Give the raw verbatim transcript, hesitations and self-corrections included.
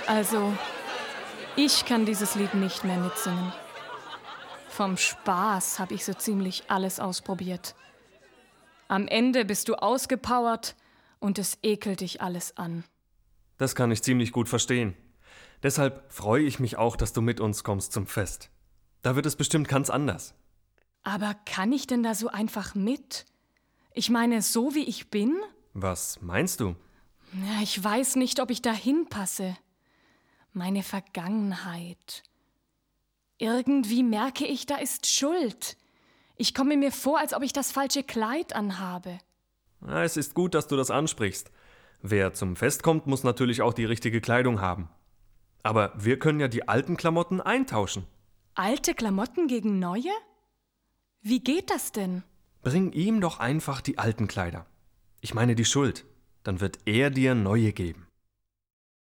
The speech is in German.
Also, ich kann dieses Lied nicht mehr mitsingen. Vom Spaß habe ich so ziemlich alles ausprobiert. Am Ende bist du ausgepowert und es ekelt dich alles an. Das kann ich ziemlich gut verstehen. Deshalb freue ich mich auch, dass du mit uns kommst zum Fest. Da wird es bestimmt ganz anders. Aber kann ich denn da so einfach mit? Ich meine, so wie ich bin? Was meinst du? Ja, ich weiß nicht, ob ich da hinpasse. Meine Vergangenheit. Irgendwie merke ich, da ist Schuld. Ich komme mir vor, als ob ich das falsche Kleid anhabe. Na, es ist gut, dass du das ansprichst. Wer zum Fest kommt, muss natürlich auch die richtige Kleidung haben. Aber wir können ja die alten Klamotten eintauschen. Alte Klamotten gegen neue? Wie geht das denn? Bring ihm doch einfach die alten Kleider. Ich meine die Schuld. Dann wird er dir neue geben.